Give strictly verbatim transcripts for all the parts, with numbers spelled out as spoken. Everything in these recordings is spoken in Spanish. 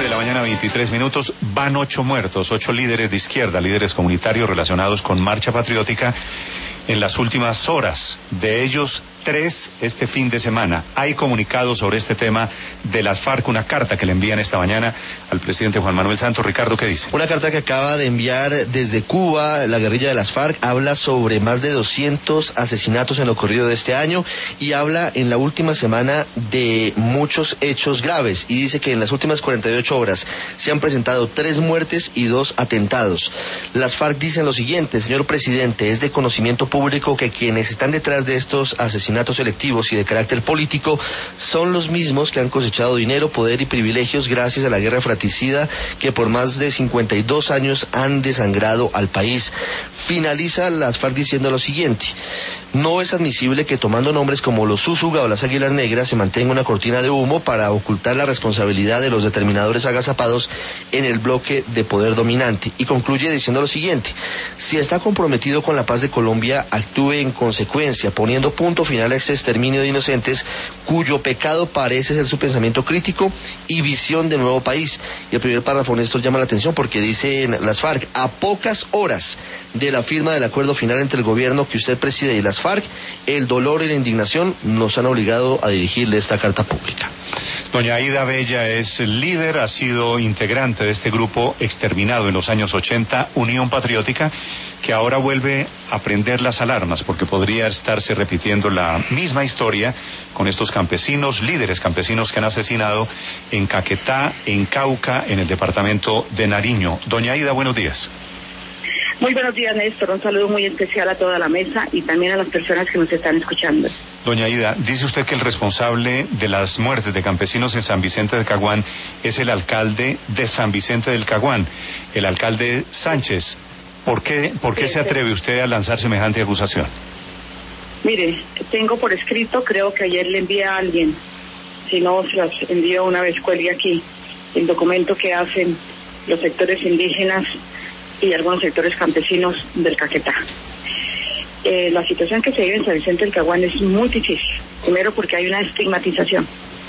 nueve de la mañana, veintitrés minutos, van ocho muertos, ocho líderes de izquierda, líderes comunitarios relacionados con Marcha Patriótica en las últimas horas. De ellos, tres este fin de semana. Hay comunicados sobre este tema de las FARC, una carta que le envían esta mañana al presidente Juan Manuel Santos. Ricardo, ¿qué dice? Una carta que acaba de enviar desde Cuba la guerrilla de las FARC. Habla sobre más de doscientos asesinatos en lo corrido de este año y habla en la última semana de muchos hechos graves, y dice que en las últimas cuarenta y ocho horas se han presentado tres muertes y dos atentados. Las FARC dicen lo siguiente: señor presidente, es de conocimiento público que quienes están detrás de estos asesinatos selectivos y de carácter político son los mismos que han cosechado dinero, poder y privilegios gracias a la guerra fratricida que por más de cincuenta y dos años han desangrado al país. Finaliza las FARC diciendo lo siguiente: no es admisible que tomando nombres como los Úsuga o las Águilas Negras se mantenga una cortina de humo para ocultar la responsabilidad de los determinadores agazapados en el bloque de poder dominante. Y concluye diciendo lo siguiente: si está comprometido con la paz de Colombia, actúe en consecuencia, poniendo punto final a este exterminio de inocentes cuyo pecado parece ser su pensamiento crítico y visión de nuevo país. Y el primer párrafo, Néstor, llama la atención porque dicen las FARC: a pocas horas de la firma del acuerdo final entre el gobierno que usted preside y las FARC, el dolor y la indignación nos han obligado a dirigirle esta carta pública. Doña Aida Bella es líder, ha sido integrante de este grupo exterminado en los años ochenta, Unión Patriótica, que ahora vuelve a prender las alarmas porque podría estarse repitiendo la misma historia con estos campesinos, líderes campesinos que han asesinado en Caquetá, en Cauca, en el departamento de Nariño. Doña Aida, buenos días. Muy buenos días, Néstor. Un saludo muy especial a toda la mesa y también a las personas que nos están escuchando. Doña Aida, dice usted que el responsable de las muertes de campesinos en San Vicente del Caguán es el alcalde de San Vicente del Caguán, el alcalde Sánchez. ¿Por qué, por qué sí, se atreve usted a lanzar semejante acusación? Mire, tengo por escrito, creo que ayer le envié a alguien, si no se las envío una vez, cuelgue aquí, el documento que hacen los sectores indígenas y algunos sectores campesinos del Caquetá. Eh, la situación que se vive en San Vicente del Caguán es muy difícil. Primero porque hay una estigmatización.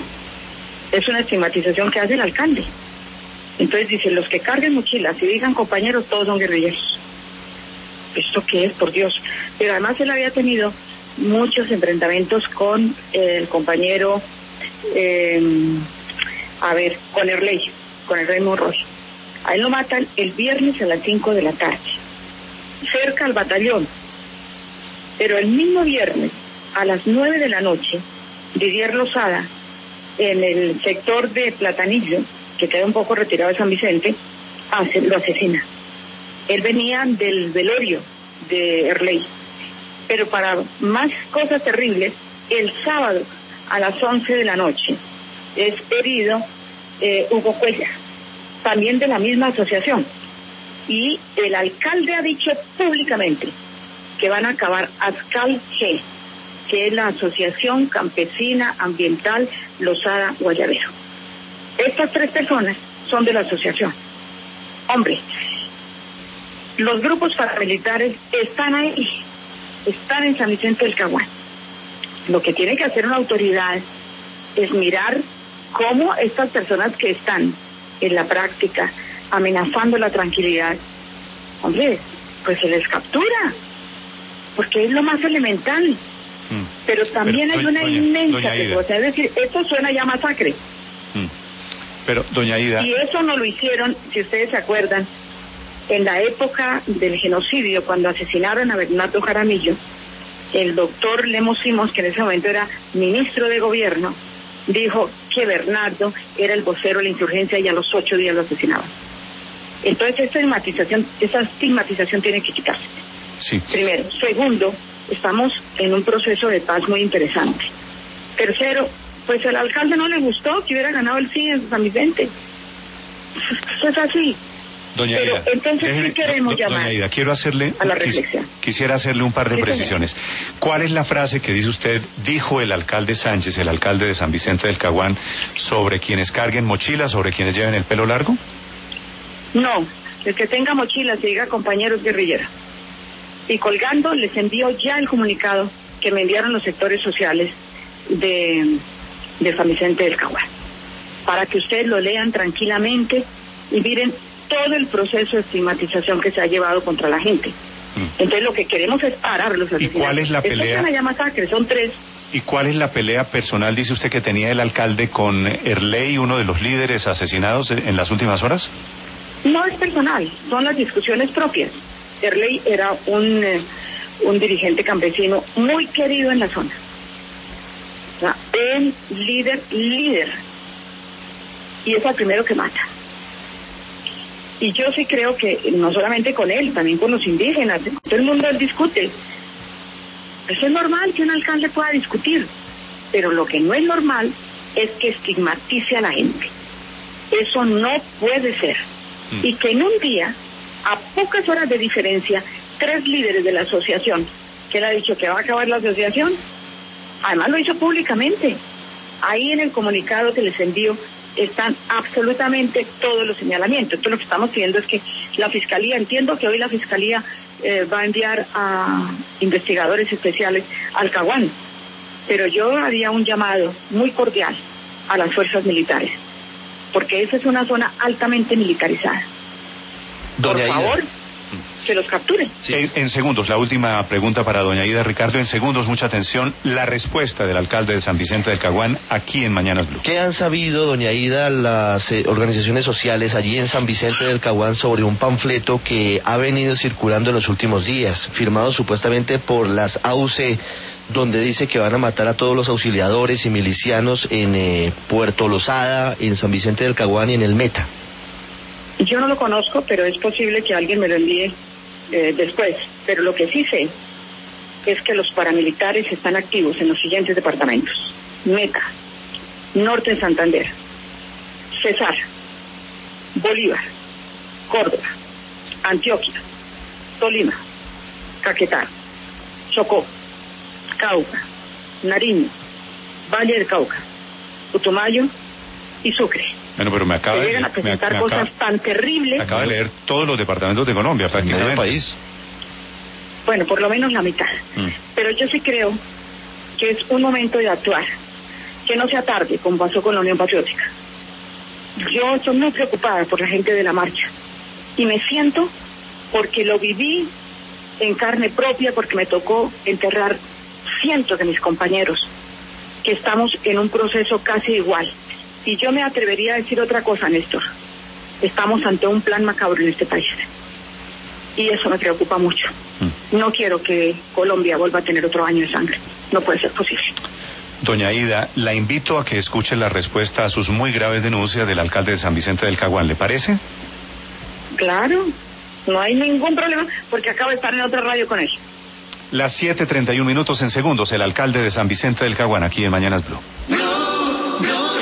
Es una estigmatización que hace el alcalde. Entonces dicen, los que carguen mochilas y digan compañeros, todos son guerrilleros. ¿Esto qué es, por Dios? Pero además él había tenido muchos enfrentamientos con eh, el compañero, eh, a ver, con Erley, con el Rey Monroy. A él lo matan el viernes a las cinco de la tarde, cerca al batallón. Pero el mismo viernes, a las nueve de la noche, Didier Lozada, en el sector de Platanillo, que queda un poco retirado de San Vicente, hace, lo asesina. Él venía del velorio de Erley. Pero para más cosas terribles, el sábado, a las once de la noche, es herido eh, Hugo Cuellar, también de la misma asociación, y el alcalde ha dicho públicamente que van a acabar ASCAL G, que es la Asociación Campesina Ambiental Lozada Guayabero. Estas tres personas son de la asociación. Hombre, los grupos paramilitares están ahí, están en San Vicente del Caguán. Lo que tiene que hacer una autoridad es mirar cómo estas personas que están en la práctica amenazando la tranquilidad, hombre, pues se les captura, porque es lo más elemental. Mm. Pero también Pero, hay una doña, inmensa doña cosa, es decir, esto suena ya masacre. Mm. Pero, doña Aida... Y eso no lo hicieron, si ustedes se acuerdan, en la época del genocidio, cuando asesinaron a Bernardo Jaramillo, el doctor Lemos Simons, que en ese momento era ministro de gobierno, dijo que Bernardo era el vocero de la insurgencia y a los ocho días lo asesinaban. Entonces esta estigmatización, esa estigmatización tiene que quitarse. Sí. Primero. Segundo, estamos en un proceso de paz muy interesante. Tercero, pues al alcalde no le gustó que hubiera ganado el sí en San Vicente. Eso es así. Doña Pero Aida, entonces déjeme, sí queremos do, llamar doña Aida, quiero hacerle, a la quis, reflexión. Quisiera hacerle un par de sí, precisiones. Señor. ¿Cuál es la frase que dice usted, dijo el alcalde Sánchez, el alcalde de San Vicente del Caguán, sobre quienes carguen mochilas, sobre quienes lleven el pelo largo? No, el que tenga mochilas y diga compañeros guerrilleros. Y colgando, les envío ya el comunicado que me enviaron los sectores sociales de, de San Vicente del Caguán. para que ustedes lo lean tranquilamente y miren todo el proceso de estigmatización que se ha llevado contra la gente. Mm. Entonces lo que queremos es parar los asesinatos. ¿Y cuál es la pelea? Esto es una masacre, son tres. ¿Y cuál es la pelea personal, dice usted, que tenía el alcalde con Erley, uno de los líderes asesinados en las últimas horas? No es personal, son las discusiones propias. Erley era un, eh, un dirigente campesino muy querido en la zona. O sea, el líder, líder. Y es el primero que mata. Y yo sí creo que no solamente con él, también con los indígenas, todo el mundo discute. Eso es normal que un alcalde pueda discutir, pero lo que no es normal es que estigmatice a la gente. Eso no puede ser. Mm. Y que en un día, a pocas horas de diferencia, tres líderes de la asociación, que él ha dicho que va a acabar la asociación, además lo hizo públicamente. Ahí en el comunicado que les envío están absolutamente todos los señalamientos. Entonces lo que estamos pidiendo es que la Fiscalía, entiendo que hoy la Fiscalía eh, va a enviar a investigadores especiales al Caguán, pero yo haría un llamado muy cordial a las fuerzas militares, porque esa es una zona altamente militarizada. Doña Por favor, Ida, que los capturen. Sí. En, en segundos, la última pregunta para doña Ida. Ricardo, en segundos, mucha atención, la respuesta del alcalde de San Vicente del Caguán aquí en Mañanas Blue. ¿qué han sabido, doña Ida, las eh, organizaciones sociales allí en San Vicente del Caguán sobre un panfleto que ha venido circulando en los últimos días, firmado supuestamente por las A U C, donde dice que van a matar a todos los auxiliadores y milicianos en eh, Puerto Losada, en San Vicente del Caguán y en el Meta? Yo no lo conozco, pero es posible que alguien me lo envíe eh, después. Pero lo que sí sé es que los paramilitares están activos en los siguientes departamentos: Meta, Norte de Santander, Cesar, Bolívar, Córdoba, Antioquia, Tolima, Caquetá, Chocó, Cauca, Nariño, Valle del Cauca, Putumayo y Sucre. Bueno, pero me acaba Se de llegan a presentar me, me cosas acaba, tan terribles. acaba de leer todos los departamentos de Colombia, prácticamente. El país. Bueno, por lo menos la mitad. Mm. Pero yo sí creo que es un momento de actuar, que no sea tarde, como pasó con la Unión Patriótica. Yo estoy muy preocupada por la gente de la marcha y me siento porque lo viví en carne propia, porque me tocó enterrar cientos de mis compañeros que estamos en un proceso casi igual. Y yo me atrevería a decir otra cosa, Néstor. Estamos ante un plan macabro en este país. Y eso me preocupa mucho. Mm. No quiero que Colombia vuelva a tener otro año de sangre. No puede ser posible. Doña Ida, la invito a que escuche la respuesta a sus muy graves denuncias del alcalde de San Vicente del Caguán. ¿Le parece? Claro. No hay ningún problema porque acabo de estar en otra radio con él. Las siete treinta y un minutos en segundos, el alcalde de San Vicente del Caguán, aquí en Mañanas Blue.